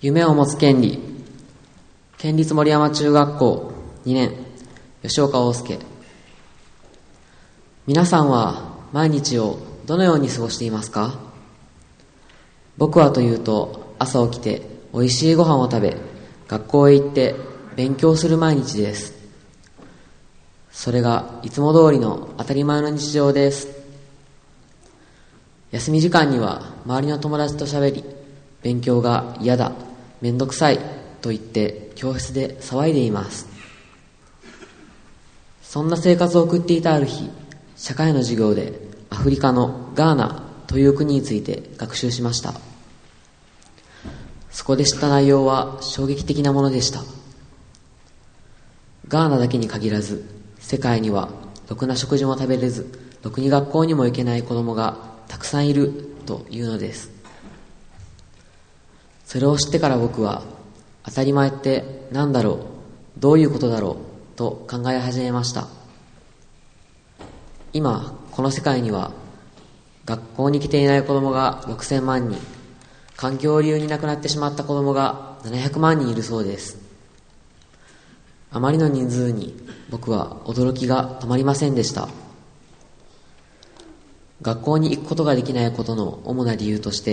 夢を持つ権利。県立森山中学校2年、吉岡大輔。皆さんは毎日をどのように過ごしていますか？僕はというと、朝起きておいしいご飯を食べ、学校へ行って勉強する毎日です。それがいつも通りの当たり前の日常です。休み時間には周りの友達と喋り、勉強が嫌だ、めんどくさいと言って教室で騒いでいます。そんな生活を送っていたある日、社会の授業でアフリカのガーナという国について学習しました。そこで知った内容は衝撃的なものでした。ガーナだけに限らず、世界にはろくな食事も食べれず、ろくに学校にも行けない子供がたくさんいるというのです。それを知ってから僕は、当たり前って何だろう、どういうことだろうと考え始めました。今この世界には学校に来ていない子供が6000万人、環境を理由に亡くなってしまった子供が700万人いるそうです。あまりの人数に僕は驚きが止まりませんでした。学校に行くことができないことの主な理由として、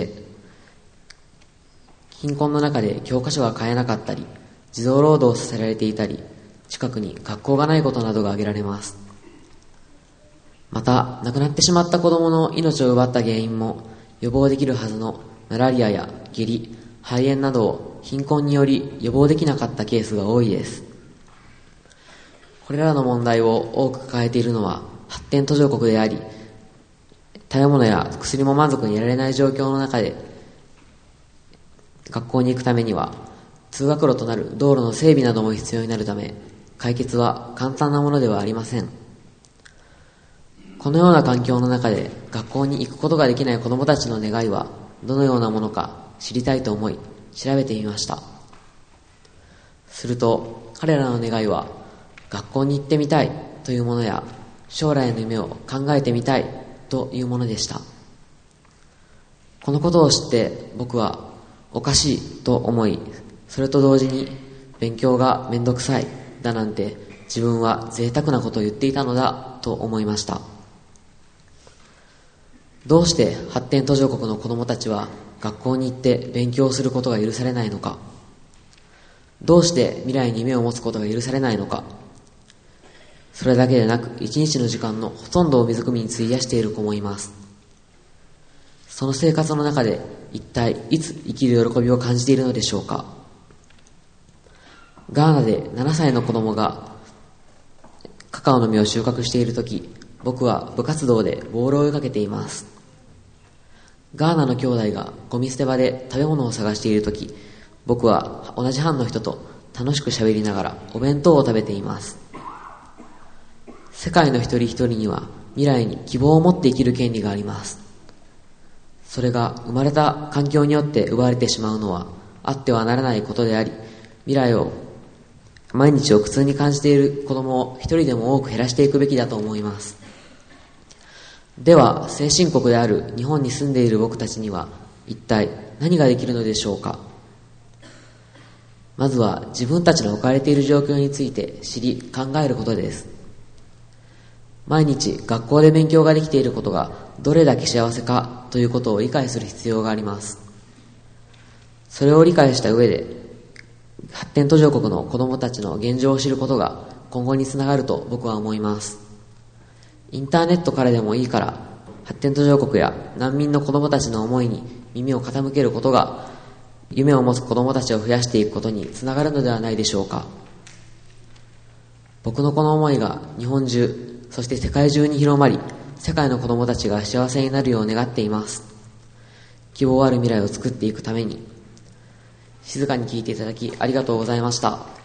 貧困の中で教科書が買えなかったり、児童労働させられていたり、近くに学校がないことなどが挙げられます。また、亡くなってしまった子供の命を奪った原因も、予防できるはずのマラリアや下痢、肺炎などを貧困により予防できなかったケースが多いです。これらの問題を多く抱えているのは発展途上国であり、食べ物や薬も満足に得られない状況の中で、学校に行くためには通学路となる道路の整備なども必要になるため、解決は簡単なものではありません。このような環境の中で学校に行くことができない子どもたちの願いはどのようなものか知りたいと思い調べてみました。すると彼らの願いは、学校に行ってみたいというものや、将来の夢を考えてみたいというものでした。このことを知って僕はおかしいと思い、それと同時に勉強がめんどくさいだなんて自分は贅沢なことを言っていたのだと思いました。どうして発展途上国の子どもたちは学校に行って勉強することが許されないのか。どうして未来に夢を持つことが許されないのか。それだけでなく、一日の時間のほとんどを水汲みに費やしている子もいます。その生活の中で一体いつ生きる喜びを感じているのでしょうか。ガーナで7歳の子供がカカオの実を収穫しているとき、僕は部活動でボールを追いかけています。ガーナの兄弟がゴミ捨て場で食べ物を探しているとき、僕は同じ班の人と楽しく喋りながらお弁当を食べています。世界の一人一人には未来に希望を持って生きる権利があります。それが生まれた環境によって奪われてしまうのはあってはならないことであり、未来を毎日を苦痛に感じている子供を一人でも多く減らしていくべきだと思います。では、先進国である日本に住んでいる僕たちには一体何ができるのでしょうか。まずは自分たちの置かれている状況について知り考えることです。毎日学校で勉強ができていることがどれだけ幸せかということを理解する必要があります。それを理解した上で、発展途上国の子どもたちの現状を知ることが今後につながると僕は思います。インターネットからでもいいから、発展途上国や難民の子どもたちの思いに耳を傾けることが、夢を持つ子どもたちを増やしていくことにつながるのではないでしょうか。僕のこの思いが日本中、そして世界中に広まり、世界の子どもたちが幸せになるよう願っています。希望ある未来を作っていくために。静かに聞いていただきありがとうございました。